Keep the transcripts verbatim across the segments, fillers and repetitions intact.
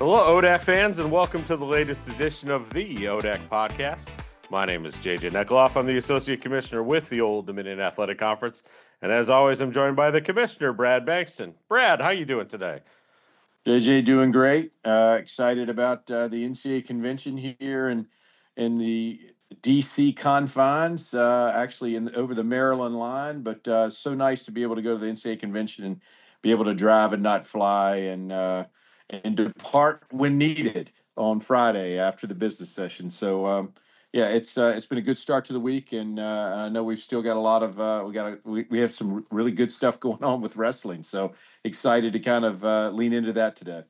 Hello, O D A C fans, and welcome to the latest edition of the O D A C podcast. My name is J J Nekloff. I'm the Associate Commissioner with the Old Dominion Athletic Conference. And as always, I'm joined by the Commissioner, Brad Bankston. Brad, how you doing today? J J, doing great. Uh, excited about uh, the N C A A convention here and in the D C confines, uh, actually in over the Maryland line. But uh, so nice to be able to go to the N C A A convention and be able to drive and not fly and uh, and depart when needed on Friday after the business session. So um, yeah, it's uh, it's been a good start to the week, and uh, I know we've still got a lot of uh, we got a, we we have some really good stuff going on with wrestling. So excited to kind of uh, lean into that today.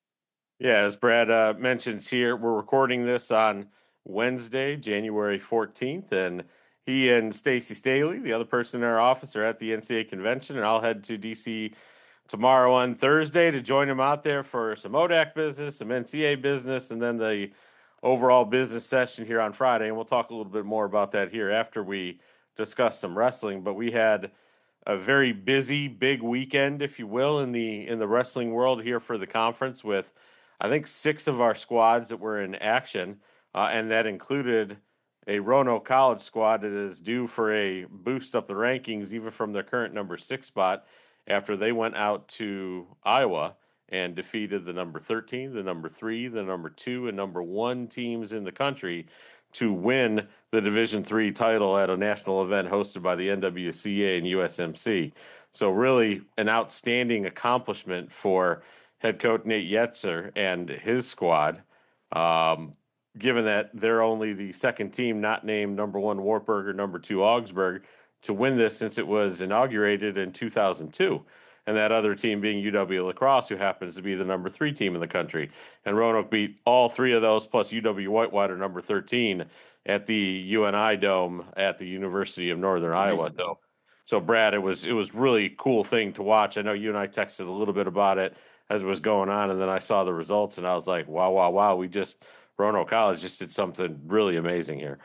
Yeah, as Brad uh, mentions here, we're recording this on Wednesday, January fourteenth, and he and Stacey Staley, the other person in our office, are at the N C A A convention, and I'll head to D C tomorrow on Thursday to join him out there for some O D A C business, some N C A A business, and then the overall business session here on Friday. And we'll talk a little bit more about that here after we discuss some wrestling. But we had a very busy, big weekend, if you will, in the in the wrestling world here for the conference with, I think, six of our squads that were in action, uh, and that included a Roanoke College squad that is due for a boost up the rankings, even from their current number six spot, after they went out to Iowa and defeated the number thirteen, the number three, the number two, and number one teams in the country to win the Division three title at a national event hosted by the N W C A and U S M C. So really an outstanding accomplishment for head coach Nate Yetzer and his squad, um, given that they're only the second team not named number one Wartburg or number two Augsburg to win this since it was inaugurated in two thousand two. And that other team being U W La Crosse, who happens to be the number three team in the country. And Roanoke beat all three of those, plus U W Whitewater, number thirteen, at the U N I Dome at the University of Northern That's Iowa. Amazing. So, so Brad, it was it was really cool thing to watch. I know you and I texted a little bit about it as it was going on, and then I saw the results, and I was like, wow, wow, wow, we just, Roanoke College just did something really amazing here.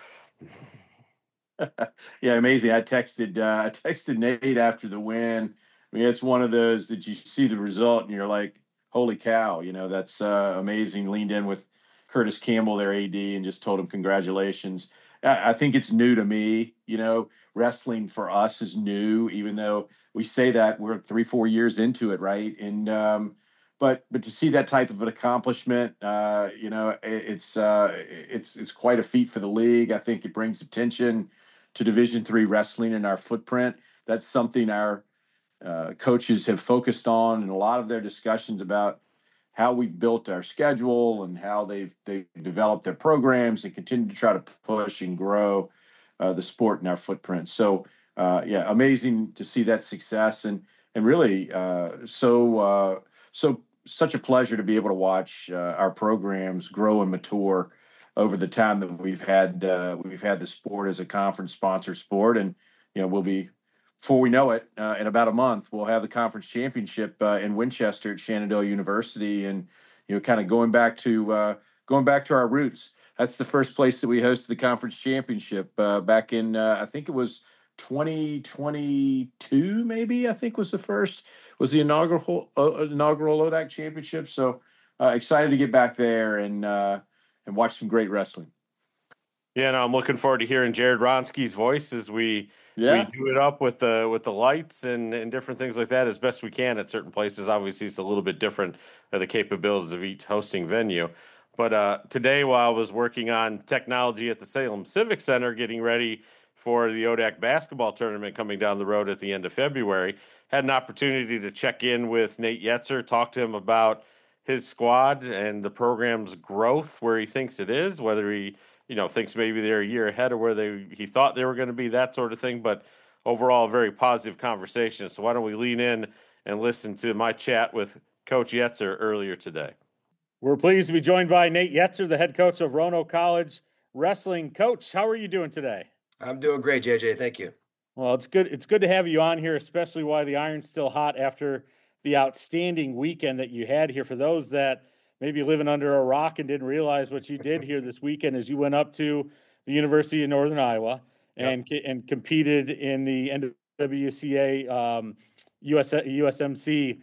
Yeah, amazing. I texted uh, I texted Nate after the win. I mean, it's one of those that you see the result and you're like, holy cow, you know, that's uh, amazing. Leaned in with Curtis Campbell, their A D, and just told him congratulations. I, I think it's new to me, you know, wrestling for us is new, even though we say that we're three, four years into it, right? And um, but but to see that type of an accomplishment, uh, you know, it, it's uh, it's it's quite a feat for the league. I think it brings attention to Division three wrestling in our footprint. That's something our uh, coaches have focused on in a lot of their discussions about how we've built our schedule and how they've they've developed their programs and continue to try to push and grow uh, the sport in our footprint. So uh, yeah, amazing to see that success and and really uh, so uh, so such a pleasure to be able to watch uh, our programs grow and mature over the time that we've had uh, we've had the sport as a conference sponsor sport, and you know we'll be before we know it uh, in about a month we'll have the conference championship uh, in Winchester at Shenandoah University, and you know kind of going back to uh, going back to our roots. That's the first place that we hosted the conference championship uh, back in uh, I think it was twenty twenty-two, maybe I think was the first was the inaugural uh, inaugural O D A C championship. So uh, excited to get back there and. Uh, and watch some great wrestling. Yeah, no, I'm looking forward to hearing Jared Ronsky's voice as we yeah. we do it up with the with the lights and, and different things like that as best we can at certain places. Obviously, it's a little bit different uh, the capabilities of each hosting venue. But uh, today, while I was working on technology at the Salem Civic Center, getting ready for the O D A C basketball tournament coming down the road at the end of February, had an opportunity to check in with Nate Yetzer, talk to him about his squad and the program's growth, where he thinks it is, whether he, you know, thinks maybe they're a year ahead of where they he thought they were going to be, that sort of thing. But overall, a very positive conversation. So why don't we lean in and listen to my chat with Coach Yetzer earlier today. We're pleased to be joined by Nate Yetzer, the head coach of Roanoke College wrestling. Coach, how are you doing today? I'm doing great, J J. Thank you. Well, it's good. It's good to have you on here, especially while the iron's still hot after the outstanding weekend that you had here. For those that maybe living under a rock and didn't realize what you did here this weekend, as you went up to the University of Northern Iowa and yep. and competed in the N W C A um, U S, U S M C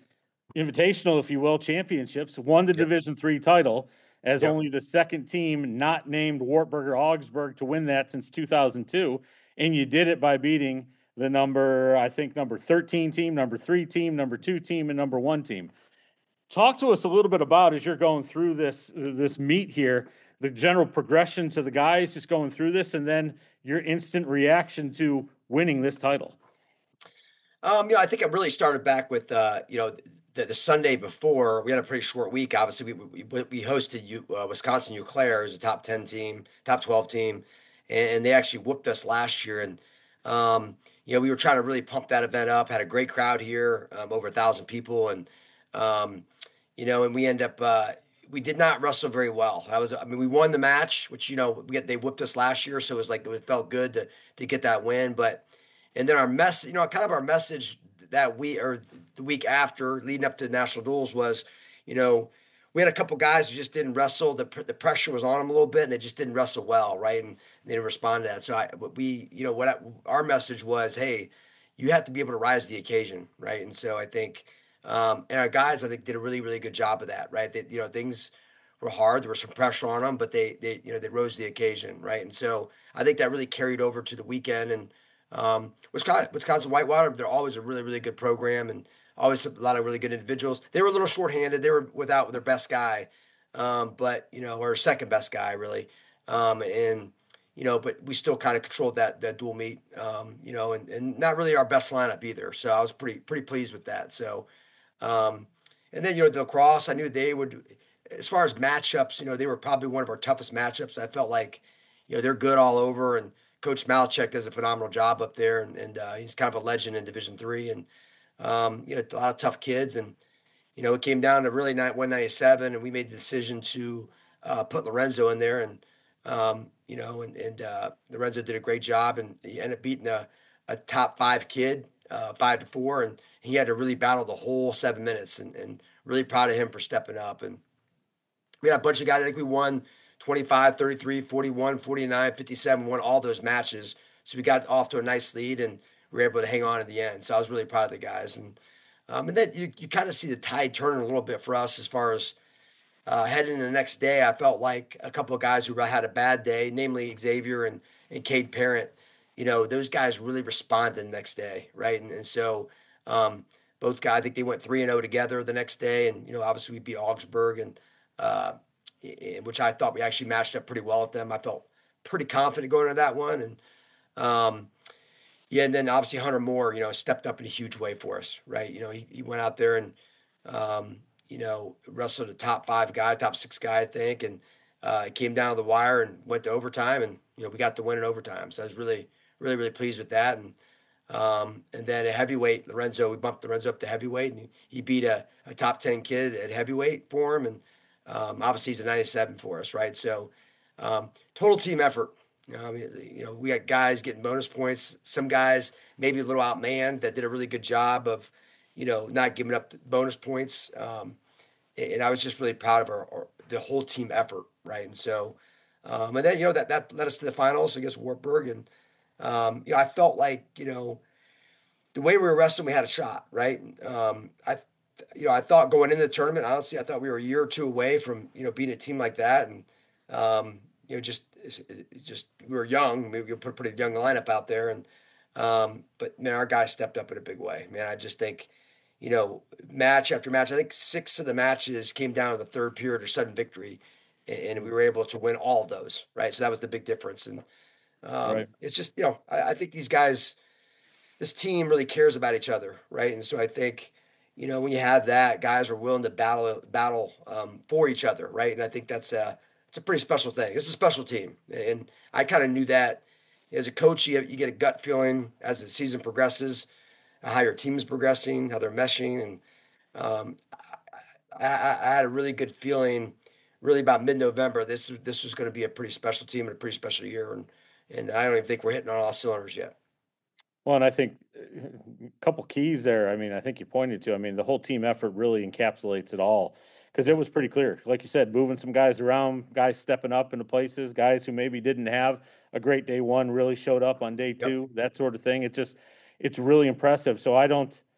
invitational, if you will, championships, won the Yep. Division three title as Yep. only the second team not named Wartburg or Augsburg to win that since two thousand two. And you did it by beating the number, I think, number thirteen team, number three team, number two team, and number one team. Talk to us a little bit about, as you're going through this this meet here, the general progression to the guys just going through this, and then your instant reaction to winning this title. Um, you know, I think it really started back with uh, you know, the, the Sunday before. We had a pretty short week. Obviously, we we, we hosted U, uh, Wisconsin Eau Claire as a top ten team, top twelve team, and, and they actually whooped us last year. And um, you know, we were trying to really pump that event up. Had a great crowd here, um, over a thousand people, and um, you know, and we end up uh, we did not wrestle very well. That was, I mean, we won the match, which, you know, we get, they whooped us last year, so it was like it felt good to to get that win. But and then our mess, you know, kind of our message that we or the week after, leading up to national duels, was, you know, we had a couple guys who just didn't wrestle. The the pressure was on them a little bit, and they just didn't wrestle well, right? And they didn't respond to that. So I, we, you know, what I, our message was, hey, you have to be able to rise to the occasion, right? And so I think. Um, and our guys, I think, did a really, really good job of that, right? They, you know, things were hard. There was some pressure on them, but they, they, you know, they rose to the occasion, right? And so I think that really carried over to the weekend. And um, Wisconsin, Wisconsin Whitewater, they're always a really, really good program, and always a lot of really good individuals. They were a little shorthanded. They were without their best guy, um, but you know, or second best guy, really. Um, and you know, but we still kind of controlled that that dual meet, um, you know, and, and not really our best lineup either. So I was pretty pretty pleased with that. So. Um, and then, you know, the lacrosse, I knew they would, as far as matchups, you know, they were probably one of our toughest matchups. I felt like, you know, they're good all over, and Coach Malachek does a phenomenal job up there, and, and uh, he's kind of a legend in Division Three, and um, you know, a lot of tough kids, and you know, it came down to really one ninety-seven, and we made the decision to uh, put Lorenzo in there, and um, you know, and and uh, Lorenzo did a great job, and he ended up beating a, a top five kid, uh, five to four, and he had to really battle the whole seven minutes, and, and really proud of him for stepping up. And we had a bunch of guys. I think we won twenty-five, thirty-three, forty-one, forty-nine, fifty-seven, won all those matches. So we got off to a nice lead, and we were able to hang on at the end. So I was really proud of the guys. And um, and then you, you kind of see the tide turning a little bit for us as far as uh, heading into the next day. I felt like a couple of guys who had a bad day, namely Xavier and, and Cade Parent, you know, those guys really responded the next day, right? And, and so um, both guys, I think they went three and zero together the next day, and you know, obviously we beat Augsburg, and uh, which I thought we actually matched up pretty well with them. I felt pretty confident going into that one, and um, yeah, and then obviously Hunter Moore, you know, stepped up in a huge way for us, right? You know, he, he went out there and um, you know, wrestled a top five guy, top six guy, I think, and uh, it came down to the wire and went to overtime, and you know, we got the win in overtime. So I was really, really, really pleased with that, and. Um, and then at heavyweight, Lorenzo, we bumped Lorenzo up to heavyweight, and he, he beat a, a top ten kid at heavyweight for him. And um, obviously he's a ninety-seven for us, right? So um, total team effort. You know, I mean, you know, we got guys getting bonus points. Some guys maybe a little outmanned that did a really good job of, you know, not giving up the bonus points. Um, and, and I was just really proud of our, our the whole team effort, right? And so, um, and then, you know, that, that led us to the finals against Wartburg. And Um, you know, I felt like, you know, the way we were wrestling, we had a shot, right? Um, I, you know, I thought going into the tournament, honestly, I thought we were a year or two away from, you know, beating a team like that. And, um, you know, just, just, we were young. We put a pretty young lineup out there. And, um, but man, our guys stepped up in a big way, man. I just think, you know, match after match, I think six of the matches came down to the third period or sudden victory. And we were able to win all of those, right? So that was the big difference. And, Um, Right. it's just, you know, I, I think these guys, this team really cares about each other, right? And so I think, you know, when you have that, guys are willing to battle battle um, for each other, right? And I think that's a it's a pretty special thing. It's a special team, and I kind of knew that as a coach. You, you get a gut feeling as the season progresses, how your team is progressing, how they're meshing, and um, I, I, I had a really good feeling, really about mid-November. This this was going to be a pretty special team and a pretty special year, and. And I don't even think we're hitting on all cylinders yet. Well, and I think a couple keys there. I mean, I think you pointed to. I mean, the whole team effort really encapsulates it all, because it was pretty clear. Like you said, moving some guys around, guys stepping up into places, guys who maybe didn't have a great day one really showed up on day two, yep. That sort of thing. It just, it's really impressive. So I don't,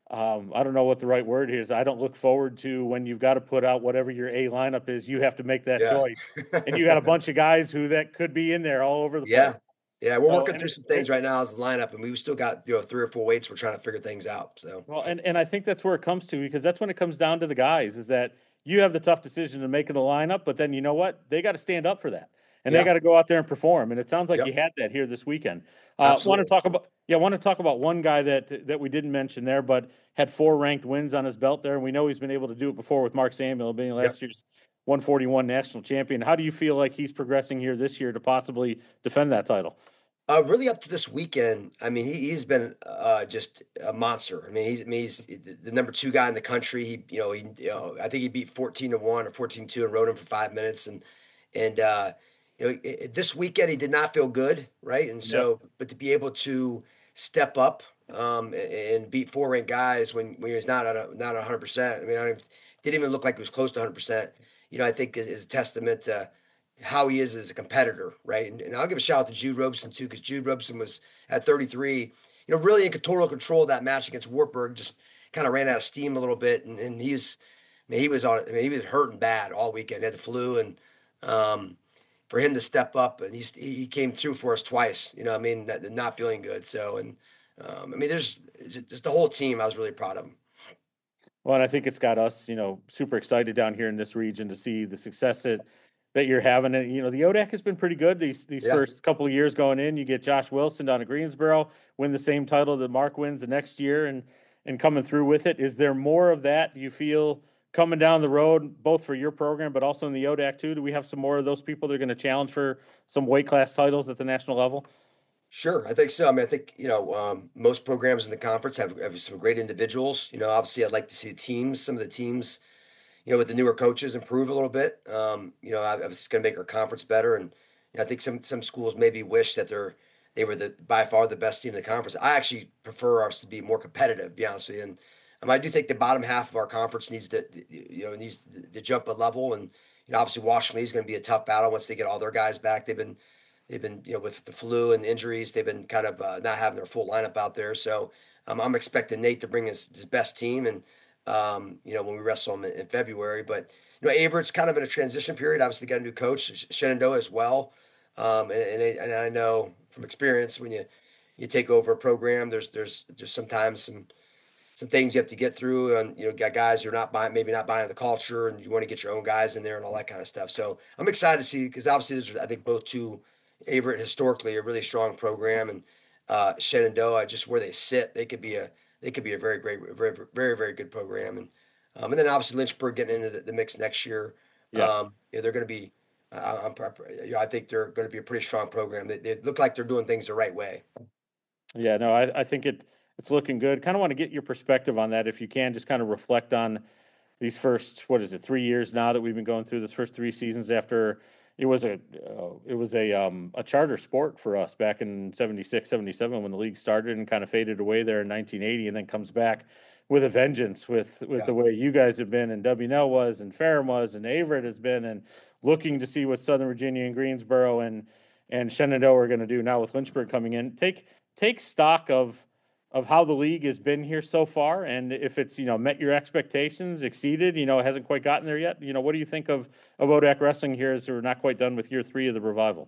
um, I don't know what the right word is. I don't look forward to when you've got to put out whatever your A lineup is. You have to make that Yeah. choice, and you got a bunch of guys who that could be in there all over the place. Yeah. Yeah, we're So, working and through it, some it, things right now as the lineup, and we've still got, you know, three or four weights we're trying to figure things out, so. well, and and I think that's where it comes to, because that's when it comes down to the guys, is that you have the tough decision of making the lineup, but then you know what? They got to stand up for that. And they Yeah. got to go out there and perform. And it sounds like you Yep. had that here this weekend. Uh, want to Absolutely. talk about yeah, want to talk about one guy that that we didn't mention there, but had four ranked wins on his belt there. And we know he's been able to do it before with Mark Samuel being Yep. last year's one forty-one national champion. How do you feel like he's progressing here this year to possibly defend that title? Uh, really up to this weekend, I mean, he he's been, uh, just a monster. I mean, he's I mean, he's the the number two guy in the country. He, you know, he, you know, I think he beat fourteen to one or fourteen two and rode him for five minutes, and and, uh, you know, i i this weekend, he did not feel good, right? And Yep. so but to be able to step up, um, a and beat four ranked guys when when he's not at a not one hundred percent, I mean, I don't even didn't even look like he was close to one hundred percent, you know, I think is is a testament to how he is as a competitor, right? And, and I'll give a shout out to Jude Robeson too, because Jude Robeson was at thirty-three, you know, really in total control of that match against Wartburg. Just kind of ran out of steam a little bit, and, and he's, I mean, he was on, I mean, he was hurting bad all weekend. He had the flu, and um, for him to step up, and he's he came through for us twice. You know, I mean, not, not feeling good. So, and um, I mean, there's just the whole team. I was really proud of him. Well, and I think it's got us, you know, super excited down here in this region to see the success that that you're having. And you know, the O D A C has been pretty good these these Yeah. first couple of years going in. You get Josh Wilson down to Greensboro, win the same title that Mark wins the next year, and and coming through with it. Is there more of that, do you feel, coming down the road, both for your program but also in the O D A C too? Do we have some more of those people that are going to challenge for some weight class titles at the national level? Sure, I think so. I mean, I think, you know, um, most programs in the conference have, have some great individuals. You know, obviously, I'd like to see the teams, some of the teams, you know, with the newer coaches improve a little bit. Um, you know, I, I was going to make our conference better, and you know, I think some some schools maybe wish that they're they were the by far the best team in the conference. I actually prefer us to be more competitive, to be honest with you. And um, I do think the bottom half of our conference needs to, you know, needs to, to jump a level. And you know, obviously, Washington Lee is going to be a tough battle once they get all their guys back. They've been they've been, you know, with the flu and injuries, they've been kind of uh, not having their full lineup out there. So um, I'm expecting Nate to bring his, his best team, and um, you know, when we wrestle him in, in February. But you know, Averett's kind of in a transition period. Obviously, got a new coach, Sh- Shenandoah as well. Um, and, and, I- and I know from experience, when you you take over a program, there's there's there's sometimes some some things you have to get through, and you know, got guys who are not buying, maybe not buying the culture, and you want to get your own guys in there and all that kind of stuff. So I'm excited to see, because obviously, there's, I think both two, Averett historically a really strong program, and uh, Shenandoah, just where they sit, they could be a they could be a very great, very very very good program, and um, and then obviously Lynchburg getting into the, the mix next year. Yeah. Um, yeah, they're going to be. Uh, I'm, you know, I think they're going to be a pretty strong program. They, they look like they're doing things the right way. Yeah, no, I, I think it it's looking good. Kind of want to get your perspective on that, if you can, just kind of reflect on these first, what is it, three years now that we've been going through this first three seasons after it was a uh, it was a um a charter sport for us back in seventy-six, seventy-seven when the league started, and kind of faded away there in nineteen eighty, and then comes back with a vengeance with with Yeah. the way you guys have been, and W N L was, and Ferrum was, and Averett has been, and looking to see what Southern Virginia and Greensboro and and Shenandoah are going to do now with Lynchburg coming in. Take take stock of of how the league has been here so far, and if it's, you know, met your expectations, exceeded, you know, it hasn't quite gotten there yet. You know, what do you think of of O D A C wrestling here, as we're not quite done with year three of the revival?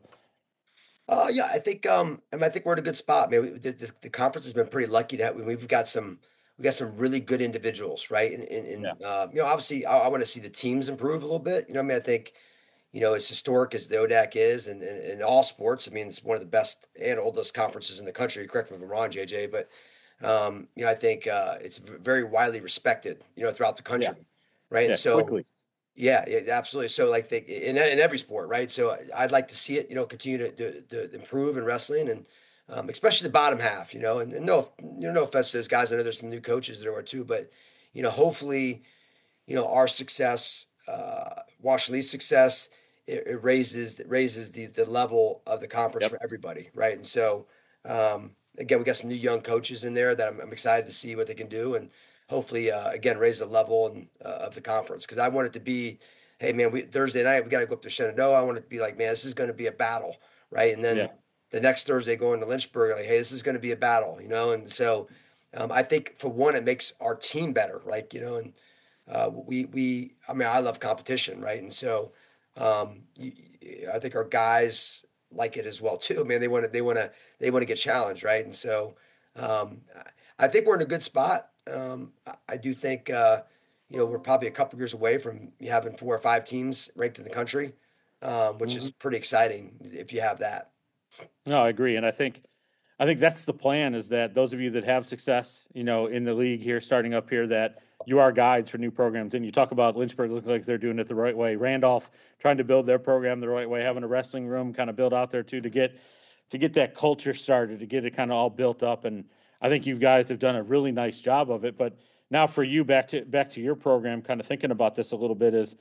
Uh, yeah, I think um, I mean, I think we're in a good spot. I mean, we, the, the the conference has been pretty lucky to have. We've got some we got some really good individuals, right? And and, Yeah. and uh, you know, obviously, I, I want to see the teams improve a little bit. You know, what I mean, I think, you know, as historic as the O D A C is, and in all sports, I mean, it's one of the best and oldest conferences in the country. Correct me if I'm wrong, J J, but um, you know, I think uh, it's v- very widely respected, you know, throughout the Yeah. country, right? And Yeah. so, Quickly. yeah, yeah, absolutely. So, like, they, in in every sport, right? So, I- I'd like to see it, you know, continue to, to, to improve in wrestling, and um, especially the bottom half, you know. And, and no, you know, no offense to those guys. I know there's some new coaches there are too, but you know, hopefully, you know, our success, uh, Washington Lee's success, it, it raises it raises the the level of the conference Yep. for everybody, right? And so, um, again, we got some new young coaches in there that I'm, I'm excited to see what they can do, and hopefully, uh, again, raise the level and, uh, of the conference, because I want it to be, hey man, we Thursday night we got to go up to Shenandoah. I want it to be like, man, this is going to be a battle, right? And then Yeah. the next Thursday going to Lynchburg, like, hey, this is going to be a battle, you know, and so. Um, I think for one, it makes our team better, like, you know, and uh, we we I mean, I love competition, right? And so um, you, I think our guys like it as well too. Man, they want to they want to they want to get challenged, right? And so um, I I think we're in a good spot. Um, I, I do think uh, you know we're probably a couple years away from having four or five teams ranked in the country, um, which is Mhm. pretty exciting if you have that. No, I agree, and I think I think that's the plan is that those of you that have success, you know, in the league here, starting up here, that you are guides for new programs. And you talk about Lynchburg looking like they're doing it the right way. Randolph trying to build their program the right way, having a wrestling room kind of built out there too to get to get that culture started, to get it kind of all built up. And I think you guys have done a really nice job of it. But now for you, back to back to your program, kind of thinking about this a little bit is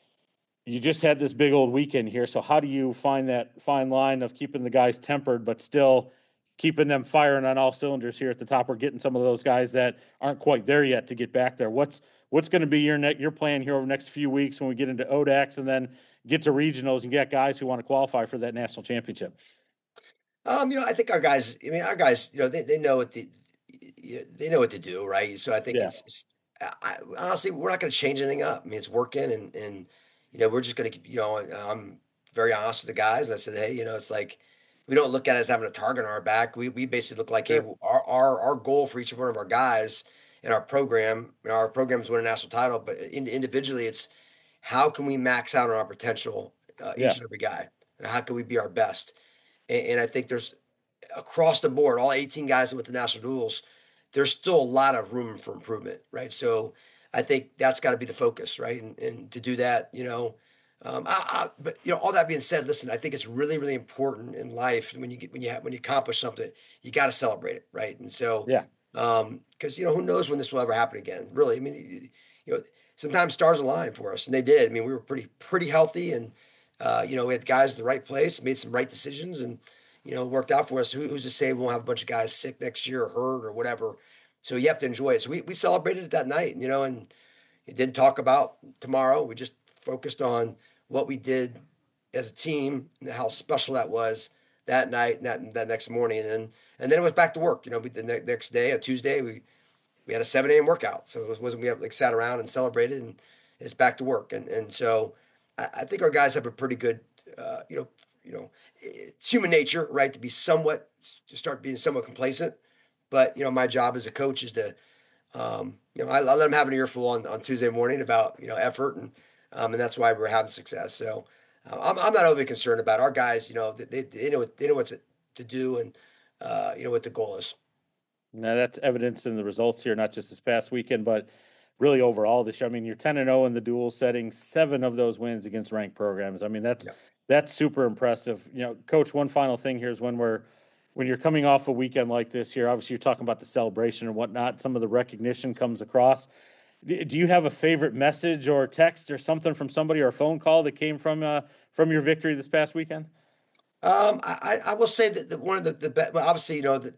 you just had this big old weekend here. So how do you find that fine line of keeping the guys tempered, but still keeping them firing on all cylinders here at the top? We're getting some of those guys that aren't quite there yet to get back there. What's what's going to be your ne- your plan here over the next few weeks when we get into O D A Cs and then get to regionals and get guys who want to qualify for that national championship? Um, you know, I think our guys. I mean, our guys. You know, they, they know what the y- they know what to do, right? So I think Yeah. it's, it's I, I- honestly, we're not going to change anything up. I mean, it's working, and and you know, we're just going to keep. You know, I'm very honest with the guys, and I said, hey, you know, it's like we don't look at it as having a target on our back. We we basically look like, hey, Sure. our our our goal for each one of our guys in our program. You know, our programs win a national title, but in, individually, it's how can we max out on our potential, uh, Yeah. each and every guy. And how can we be our best? And, and I think there's across the board, all eighteen guys that went to national duels, there's still a lot of room for improvement, right? So I think that's got to be the focus, right? And, and to do that, you know, um, I, I, but you know, all that being said, listen, I think it's really, really important in life when you get when you have, when you accomplish something, you got to celebrate it, right? And so, Yeah. um, because you know, who knows when this will ever happen again? Really, I mean, you, you know, sometimes stars align for us, and they did. I mean, we were pretty pretty healthy, and uh, you know, we had guys in the right place, made some right decisions, and you know, worked out for us. Who, who's to say we won't have a bunch of guys sick next year or hurt or whatever? So you have to enjoy it. So we, we celebrated it that night, you know, and it didn't talk about tomorrow. We just focused on what we did as a team and how special that was that night and that, that next morning. And then, and then it was back to work. You know, we, the ne- next day, a Tuesday, we, we had a seven a m workout. So it wasn't, we have like sat around and celebrated and it's back to work. And, and so I, I think our guys have a pretty good, uh, you know, you know, it's human nature, right? To be somewhat, to start being somewhat complacent. But, you know, my job as a coach is to, um, you know, I, I let them have an earful on, on Tuesday morning about, you know, effort. And, um, and that's why we're having success. So uh, I'm, I'm not overly concerned about it. Our guys, you know, they, they know, what, they know what's to do and, uh, you know, what the goal is. Now that's evidence in the results here, not just this past weekend, but really overall this year. I mean, you're ten and oh in the dual setting, seven of those wins against ranked programs. I mean, that's Yeah. that's super impressive. You know, coach, one final thing here is when we're when you're coming off a weekend like this here, obviously you're talking about the celebration and whatnot, some of the recognition comes across. D- Do you have a favorite message or text or something from somebody or a phone call that came from uh, from your victory this past weekend? Um, I, I I will say that the, one of the, the be- well, obviously, you know, the,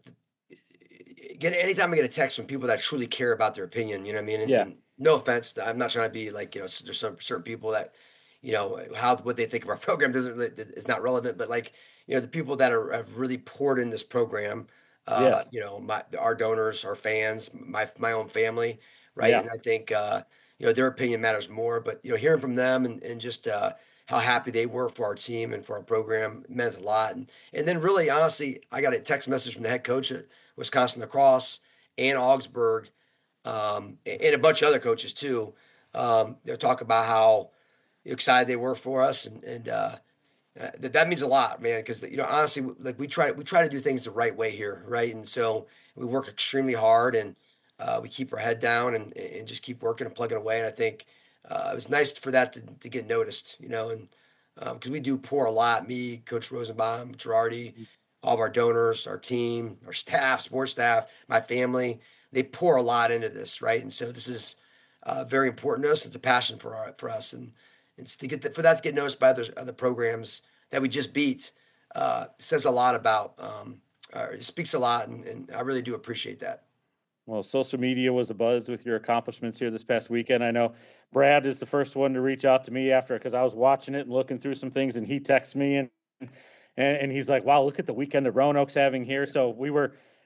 the, get anytime I get a text from people that truly care about their opinion, you know what I mean? And, Yeah, and no offense, I'm not trying to be like, you know, s- there's some certain people that, you know, how, what they think of our program doesn't really, is not relevant, but like, you know, the people that are, have really poured in this program, uh, yes, you know, my, our donors, our fans, my, my own family, right? yeah. And I think, uh, you know, their opinion matters more, but, you know, hearing from them and, and just, uh, how happy they were for our team and for our program meant a lot. And, and then really, honestly, I got a text message from the head coach at Wisconsin Lacrosse and Augsburg, um, and a bunch of other coaches too. Um, they'll talk about how excited they were for us, and and uh, uh, that that means a lot, man. Because you know, honestly, like we try we try to do things the right way here, right? And so we work extremely hard, and uh, we keep our head down and and just keep working and plugging away. And I think uh, it was nice for that to, to get noticed, you know, and because um, we do pour a lot. Me, Coach Rosenbaum, Girardi, all of our donors, our team, our staff, sports staff, my family, they pour a lot into this, right? And so this is uh, very important to us. It's a passion for our, for us, and it's to get the, for that to get noticed by other other programs that we just beat uh, says a lot about. Um, or it speaks a lot, and, and I really do appreciate that. Well, social media was a buzz with your accomplishments here this past weekend. I know Brad is the first one to reach out to me after because I was watching it and looking through some things, and he texts me and and, and he's like, "Wow, look at the weekend that Roanoke's having here." So we were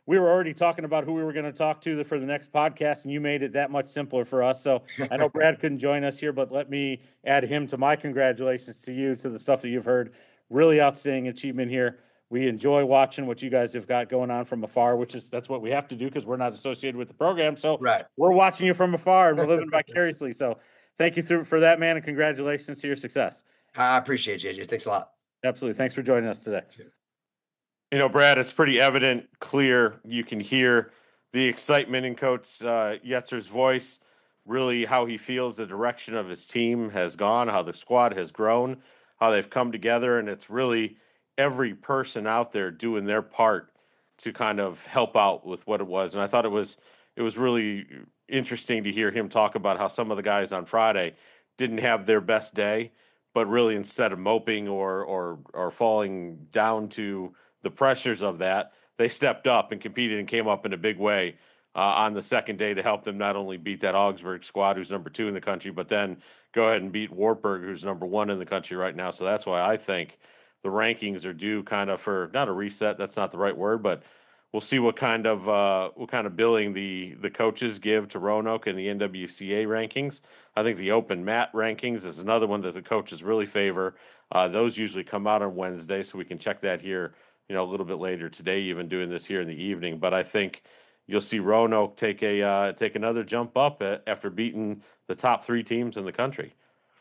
we were already talking about who we were going to talk to the, for the next podcast, and you made it that much simpler for us. So I know Brad couldn't join us here, but let me add him to my congratulations to you, to the stuff that you've heard. Really outstanding achievement here. We enjoy watching what you guys have got going on from afar, which is that's what we have to do because we're not associated with the program. So Right. we're watching you from afar and we're living vicariously. So thank you through, for that, man, and congratulations to your success. I appreciate it, J J. Thanks a lot. Absolutely. Thanks for joining us today. You know, Brad, it's pretty evident, clear. You can hear the excitement in Coach uh, Yetzer's voice, really how he feels the direction of his team has gone, how the squad has grown, how they've come together, and it's really every person out there doing their part to kind of help out with what it was. And I thought it was it was really interesting to hear him talk about how some of the guys on Friday didn't have their best day, but really instead of moping or or or falling down to the pressures of that, they stepped up and competed and came up in a big way uh, on the second day to help them not only beat that Augsburg squad, who's number two in the country, but then go ahead and beat Wartburg, who's number one in the country right now. So that's why I think the rankings are due kind of for not a reset. That's not the right word, but we'll see what kind of uh, what kind of billing the the coaches give to Roanoke in the N W C A rankings. I think the Open Mat rankings is another one that the coaches really favor. Uh, those usually come out on Wednesday, so we can check that here, you know, a little bit later today, even doing this here in the evening. But I think you'll see Roanoke take a uh, take another jump up after beating the top three teams in the country.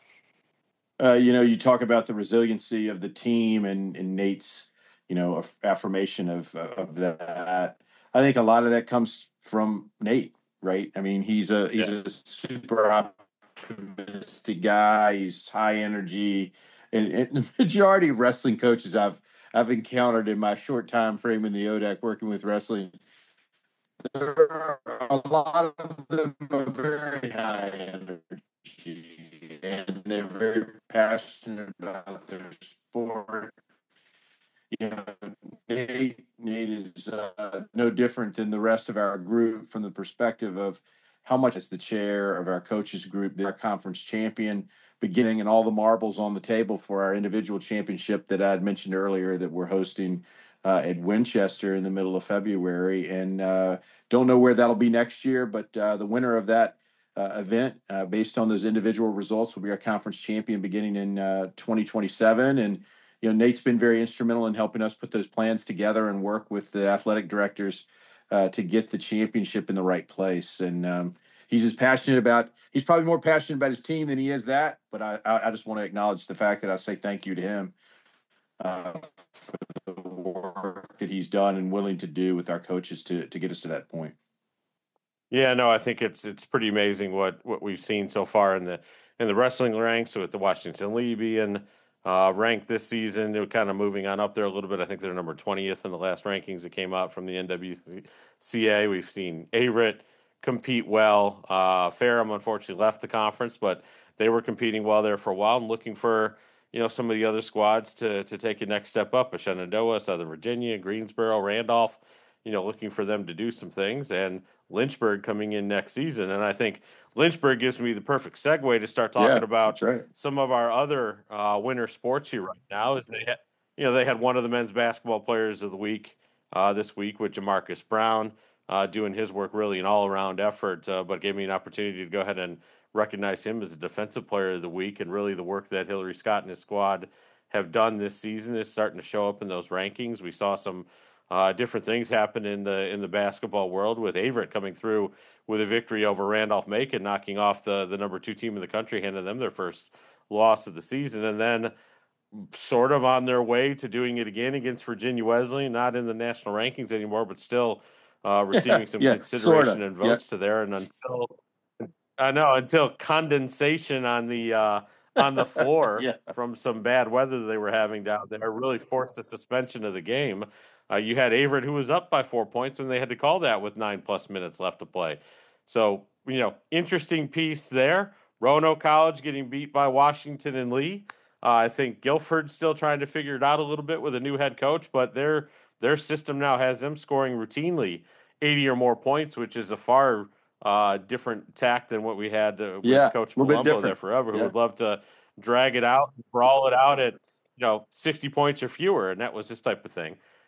Uh, you know, you talk about the resiliency of the team and, and Nate's, you know, affirmation of of that. I think a lot of that comes from Nate, right? I mean, he's a he's yeah. a super optimistic guy. He's high energy, and, and the majority of wrestling coaches I've I've encountered in my short time frame in the O D A C working with wrestling, there are a lot of them are very high energy. And they're very passionate about their sport. You know, Nate, Nate is uh, no different than the rest of our group from the perspective of how much as the chair of our coaches group, our conference champion, beginning and all the marbles on the table for our individual championship that I had mentioned earlier that we're hosting uh, at Winchester in the middle of February. And uh, don't know where that'll be next year, but uh, the winner of that Uh, event uh, based on those individual results will be our conference champion beginning in uh, twenty twenty-seven. And, you know, Nate's been very instrumental in helping us put those plans together and work with the athletic directors uh, to get the championship in the right place. And um, he's as passionate about, he's probably more passionate about his team than he is that, but I, I just want to acknowledge the fact that I say thank you to him uh, for the work that he's done and willing to do with our coaches to, to get us to that point. Yeah, no, I think it's it's pretty amazing what, what we've seen so far in the in the wrestling ranks with the Washington Lee being uh, ranked this season. They're kind of moving on up there a little bit. I think they're number twentieth in the last rankings that came out from the N W C A. We've seen Averett compete well. Uh, Ferrum unfortunately left the conference, but they were competing well there for a while and looking for, you know, some of the other squads to to take a next step up. Shenandoah, Southern Virginia, Greensboro, Randolph, you know, looking for them to do some things, and Lynchburg coming in next season. And I think Lynchburg gives me the perfect segue to start talking yeah, about right. some of our other uh, winter sports here right now. Is they had, you know, they had one of the men's basketball players of the week uh, this week with Jamarcus Brown uh, doing his work, really an all-around effort, uh, but gave me an opportunity to go ahead and recognize him as a defensive player of the week. And really the work that Hillary Scott and his squad have done this season is starting to show up in those rankings. We saw some Uh, different things happen in the in the basketball world with Averett coming through with a victory over Randolph-Macon, knocking off the the number two team in the country, handing them their first loss of the season, and then sort of on their way to doing it again against Virginia Wesleyan, not in the national rankings anymore, but still uh, receiving some yeah, consideration sorta. and votes Yep. to there. And until I know until condensation on the uh, on the floor yeah. from some bad weather they were having down there really forced a suspension of the game. Uh, you had Averett, who was up by four points when they had to call that with nine plus minutes left to play. So, you know, interesting piece there. Roanoke College getting beat by Washington and Lee. Uh, I think Guilford's still trying to figure it out a little bit with a new head coach, but their their system now has them scoring routinely eighty or more points, which is a far uh, different tack than what we had uh, with Yeah, Coach a little bit Palumbo there different. forever, who Yeah. would love to drag it out, brawl it out at, you know, sixty points or fewer, and that was this type of thing.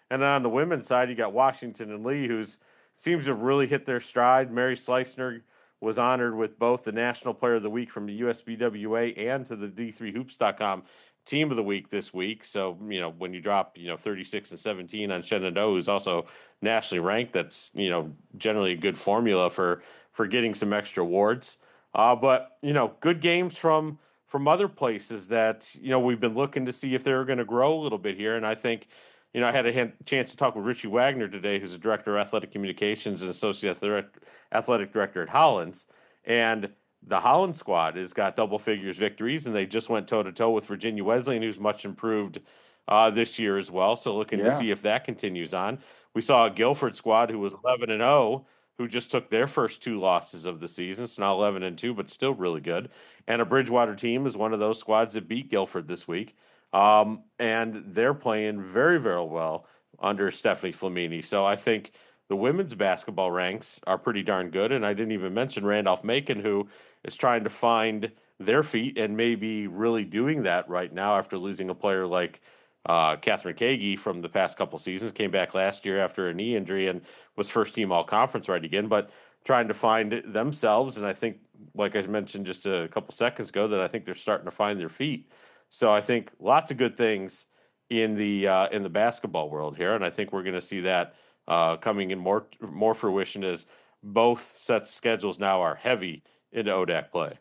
And then on the women's side, you got Washington and Lee, who's seems to have really hit their stride. Mary Slicener was honored with both the National Player of the Week from the U S B W A and to the D three hoops dot com Team of the Week this week. So, you know, when you drop, you know, thirty-six and seventeen on Shenandoah, who's also nationally ranked, that's, you know, generally a good formula for for getting some extra awards. Uh, but, you know, good games from from other places that, you know, we've been looking to see if they're going to grow a little bit here. And I think, you know, I had a hand, chance to talk with Richie Wagner today, who's the director of athletic communications and associate athletic director at Hollins. And the Hollins squad has got double figures victories, and they just went toe to toe with Virginia Wesleyan, who's much improved uh, this year as well. So looking Yeah. to see if that continues on. We saw a Guilford squad who was eleven and oh, who just took their first two losses of the season. So now eleven and two, but still really good. And a Bridgewater team is one of those squads that beat Guilford this week. Um, and they're playing very, very well under Stephanie Flamini. So I think the women's basketball ranks are pretty darn good. And I didn't even mention Randolph-Macon, who is trying to find their feet and maybe really doing that right now after losing a player like uh, Catherine Kagi from the past couple seasons. Came back last year after a knee injury and was first team all conference right again, but trying to find themselves. And I think, like I mentioned just a couple seconds ago, that I think they're starting to find their feet. So I think lots of good things in the uh, in the basketball world here, and I think we're going to see that uh, coming in more more fruition as both sets of schedules now are heavy into O D A C play.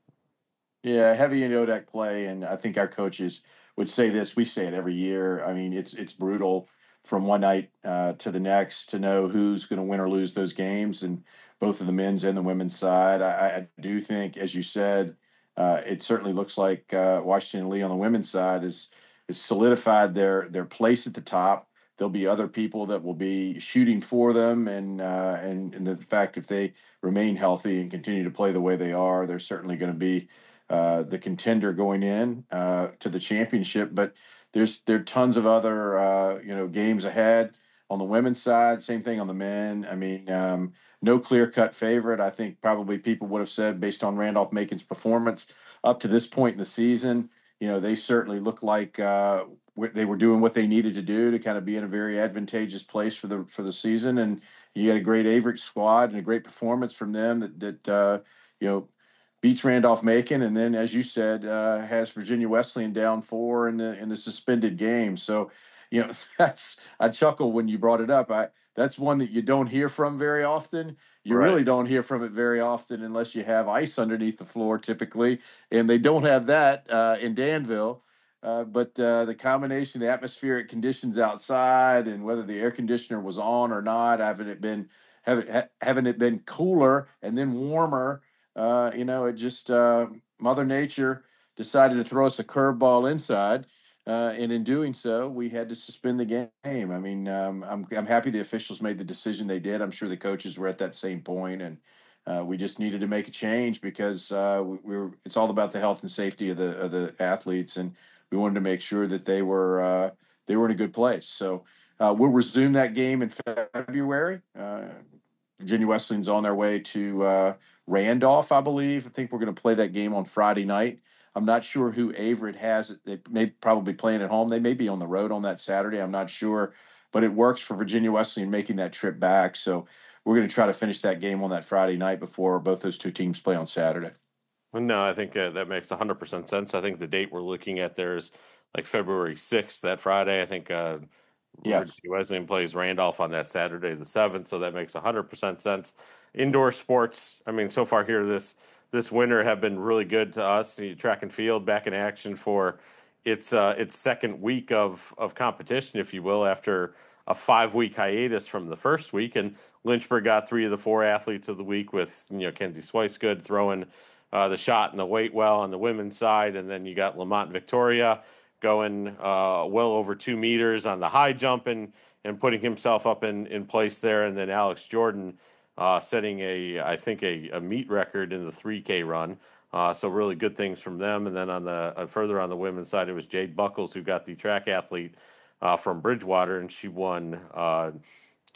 Yeah, heavy into O D A C play, and I think our coaches would say this. We say it every year. I mean, it's it's brutal from one night uh, to the next to know who's going to win or lose those games, and both of the men's and the women's side. I, I do think, as you said, uh, it certainly looks like uh, Washington and Lee on the women's side is is solidified their their place at the top. There'll be other people that will be shooting for them, and uh, and and the fact if they remain healthy and continue to play the way they are, they're certainly going to be uh, the contender going in uh, to the championship. But there's there are tons of other uh, you know games ahead on the women's side. Same thing on the men. I mean, um, no clear cut favorite. I think probably people would have said based on Randolph-Macon's performance up to this point in the season, you know, they certainly look like uh, they were doing what they needed to do to kind of be in a very advantageous place for the for the season. And you had a great Avery squad and a great performance from them that that uh, you know beats Randolph-Macon, and then, as you said, uh, has Virginia Wesleyan down four in the in the suspended game. So, you know, that's I chuckle when you brought it up. I that's one that you don't hear from very often. You Right. really don't hear from it very often unless you have ice underneath the floor, typically, and they don't have that uh, in Danville. Uh, but uh, the combination, the atmospheric conditions outside, and whether the air conditioner was on or not, having it been having ha- having it been cooler and then warmer, uh, you know, it just uh, Mother Nature decided to throw us a curveball inside, uh, and in doing so, we had to suspend the game. I mean, um, I'm I'm happy the officials made the decision they did. I'm sure the coaches were at that same point, and uh, we just needed to make a change because uh, we, we were. It's all about the health and safety of the of the athletes, and we wanted to make sure that they were uh, they were in a good place. So uh, we'll resume that game in February. Uh, Virginia Wesleyan's on their way to uh, Randolph, I believe. I think we're going to play that game on Friday night. I'm not sure who Averett has. They may probably playing at home. They may be on the road on that Saturday. I'm not sure, but it works for Virginia Wesleyan making that trip back. So we're going to try to finish that game on that Friday night before both those two teams play on Saturday. No, I think uh, that makes one hundred percent sense. I think the date we're looking at there is like February sixth, that Friday. I think uh, Yes. Virginia Wesleyan plays Randolph on that Saturday, the seventh, so that makes one hundred percent sense. Indoor sports, I mean, so far here this this winter have been really good to us. The track and field back in action for its uh, its second week of of competition, if you will, after a five week hiatus from the first week. And Lynchburg got three of the four athletes of the week with, you know, Kenzie Swicegood throwing uh, the shot and the weight well on the women's side, and then you got Lamont Victoria going uh, well over two meters on the high jump and, and putting himself up in, in place there. And then Alex Jordan uh, setting a, I think, a, a meet record in the three K run. Uh, so really good things from them. And then on the uh, further on the women's side, it was Jade Buckles who got the track athlete uh, from Bridgewater, and she won uh,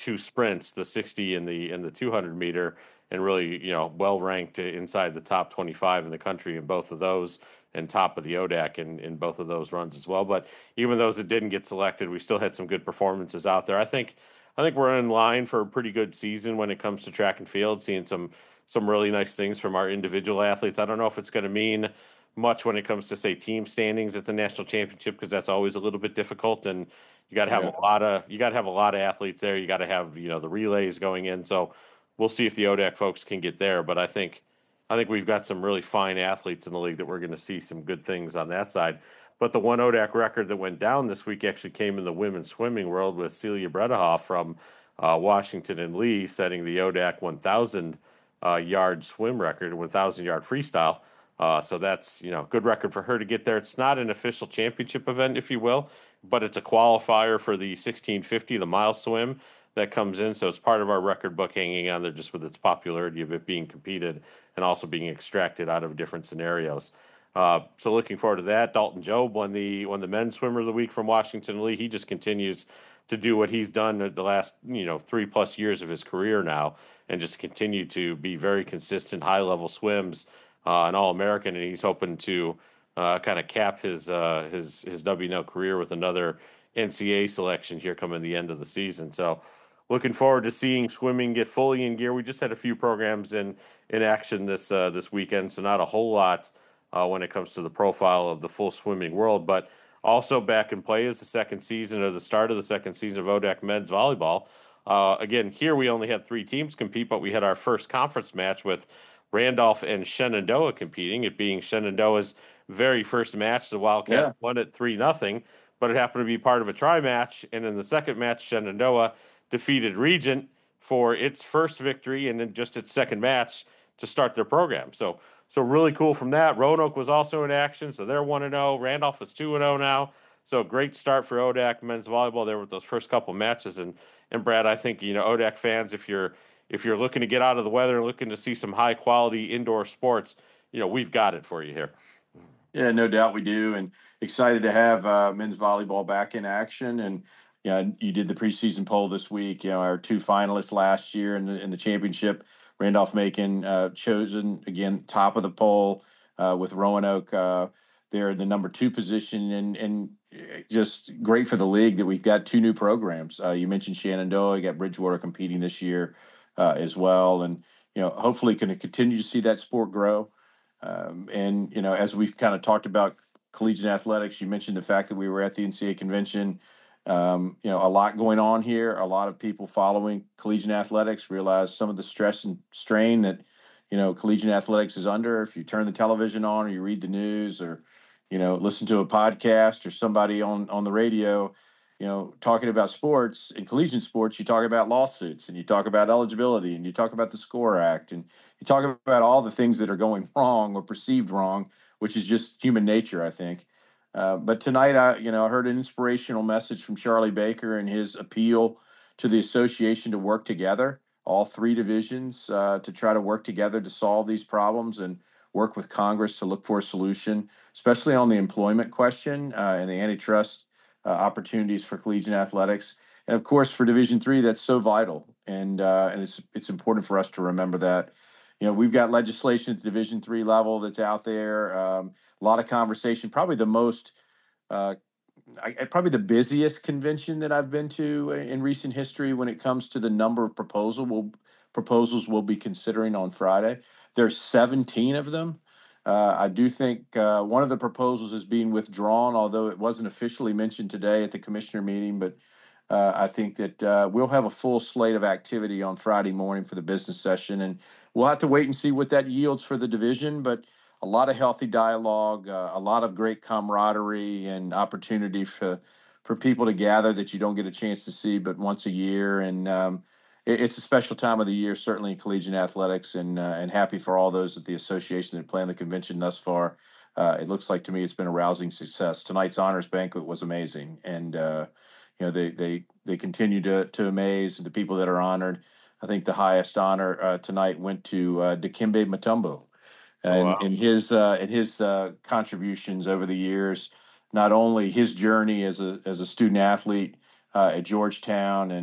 two sprints, the sixty and the and the two hundred meter, and really, you know, well ranked inside the top twenty-five in the country in both of those, and top of the O D A C in, in both of those runs as well. But even those that didn't get selected, we still had some good performances out there. I think I think we're in line for a pretty good season when it comes to track and field, seeing some some really nice things from our individual athletes. I don't know if it's going to mean much when it comes to, say, team standings at the national championship, because that's always a little bit difficult, and you got to have Yeah. a lot of you got to have a lot of athletes there. You got to have, you know, the relays going in. So we'll see if the O D A C folks can get there. But I think I think we've got some really fine athletes in the league that we're going to see some good things on that side. But the one O D A C record that went down this week actually came in the women's swimming world, with Celia Bredehoff from uh, Washington and Lee setting the O D A C one thousand uh, yard swim record, one thousand yard freestyle. Uh, so that's, you know, good record for her to get there. It's not an official championship event, if you will, but it's a qualifier for the sixteen fifty, the mile swim that comes in. So it's part of our record book hanging on there, just with its popularity of it being competed and also being extracted out of different scenarios. Uh, so looking forward to that. Dalton Jobe won the won the men's swimmer of the week from Washington Lee. He just continues to do what he's done the last, you know, three plus years of his career now, and just continue to be very consistent, high level swims, uh, an All American, and he's hoping to uh, kind of cap his uh, his his W N L career with another N C A A selection here coming the end of the season. So looking forward to seeing swimming get fully in gear. We just had a few programs in in action this uh, this weekend, so not a whole lot uh, when it comes to the profile of the full swimming world. But also back in play is the second season, or the start of the second season of O D A C men's volleyball. Uh, again, here we only had three teams compete, but we had our first conference match with Randolph and Shenandoah competing. It being Shenandoah's very first match, the Wildcats Yeah. won it three nothing, but it happened to be part of a tri match. And in the second match, Shenandoah defeated Regent for its first victory and then just its second match to start their program. So, so really cool from that. Roanoke was also in action, so they're one and zero. Randolph is two and zero now. So great start for O D A C men's volleyball there with those first couple matches. And and Brad, I think, you know, O D A C fans, if you're if you're looking to get out of the weather and looking to see some high quality indoor sports, you know, we've got it for you here. Yeah, no doubt we do, and excited to have uh, men's volleyball back in action. And yeah, you did the preseason poll this week. You know, our two finalists last year in the in the championship, Randolph Macon uh, chosen again top of the poll uh, with Roanoke. Uh, they're in the number two position, and and just great for the league that we've got two new programs. Uh, you mentioned Shenandoah, you got Bridgewater competing this year uh, as well, and you know, hopefully can continue to see that sport grow. Um, and, you know, as we've kind of talked about collegiate athletics, you mentioned the fact that we were at the N C A A convention. Um, you know, a lot going on here. A lot of people following collegiate athletics realize some of the stress and strain that, you know, collegiate athletics is under. If you turn the television on, or you read the news, or, you know, listen to a podcast or somebody on, on the radio, you know, talking about sports, in collegiate sports, you talk about lawsuits, and you talk about eligibility, and you talk about the SCORE Act, and you talk about all the things that are going wrong or perceived wrong, which is just human nature, I think. Uh, but tonight, I, you know, I heard an inspirational message from Charlie Baker and his appeal to the association to work together, all three divisions, uh, to try to work together to solve these problems and work with Congress to look for a solution, especially on the employment question uh, and the antitrust uh, opportunities for collegiate athletics. And of course, for Division three, that's so vital. And uh, and it's it's important for us to remember that. You know, we've got legislation at the Division three level that's out there. Um, a lot of conversation. Probably the most, uh, I, probably the busiest convention that I've been to in recent history when it comes to the number of proposal will, proposals we'll be considering on Friday. There's seventeen of them. Uh, I do think uh, one of the proposals is being withdrawn, although it wasn't officially mentioned today at the commissioner meeting. But uh, I think that uh, we'll have a full slate of activity on Friday morning for the business session, and we'll have to wait and see what that yields for the division. But a lot of healthy dialogue, uh, a lot of great camaraderie and opportunity for for people to gather that you don't get a chance to see but once a year. And um, it, it's a special time of the year, certainly in collegiate athletics, and uh, and happy for all those at the association that planned the convention thus far. Uh, it looks like to me it's been a rousing success. Tonight's honors banquet was amazing, and uh, you know they they they continue to to amaze the people that are honored. I think the highest honor uh, tonight went to uh, Dikembe Mutombo, Oh, and wow. in his uh, in his uh, contributions over the years, not only his journey as a as a student athlete uh, at Georgetown, and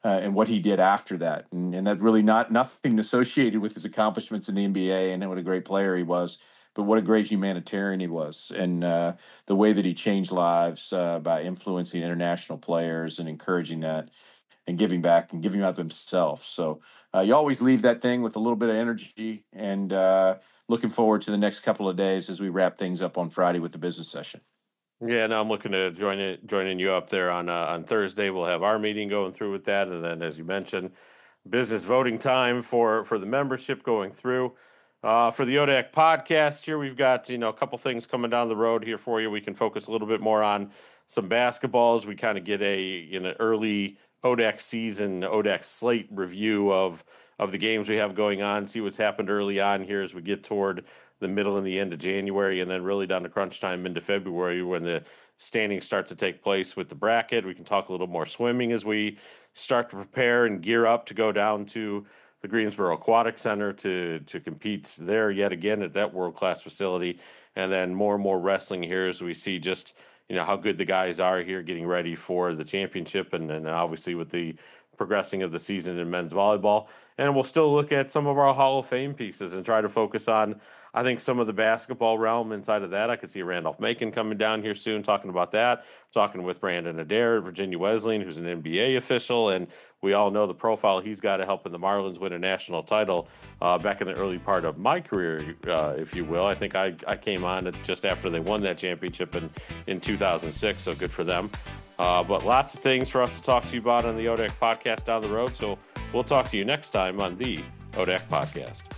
uh, and what he did after that. And, and that really not nothing associated with his accomplishments in the N B A and what a great player he was, but what a great humanitarian he was. And uh, the way that he changed lives uh, by influencing international players and encouraging that and giving back and giving out themselves. So uh, you always leave that thing with a little bit of energy, and uh, looking forward to the next couple of days as we wrap things up on Friday with the business session. Yeah, no, I'm looking to join it, joining you up there on uh, on Thursday. We'll have our meeting going through with that, and then, as you mentioned, business voting time for for the membership going through. Uh, for the O D A C podcast here, we've got you know a couple things coming down the road here for you. We can focus a little bit more on some basketball as we kind of get a an early O D A C season, O D A C slate review of of the games we have going on. See what's happened early on here as we get toward the middle and the end of January, and then really down to crunch time into February when the standings start to take place with the bracket. We can talk a little more swimming as we start to prepare and gear up to go down to the Greensboro Aquatic Center to to compete there yet again at that world-class facility. And then more and more wrestling here as we see just, you know, how good the guys are here getting ready for the championship, and then obviously with the progressing of the season in men's volleyball. And we'll still look at some of our Hall of Fame pieces and try to focus on, I think, some of the basketball realm inside of that. I could see Randolph Macon coming down here soon, talking about that, talking with Brandon Adair, Virginia Wesleyan, who's an N B A official, and we all know the profile he's got to helping the Marlins win a national title uh, back in the early part of my career, uh, if you will. I think I, I came on just after they won that championship in, in two thousand six, so good for them. Uh, but lots of things for us to talk to you about on the O D A C podcast down the road, so we'll talk to you next time on the O D A C podcast.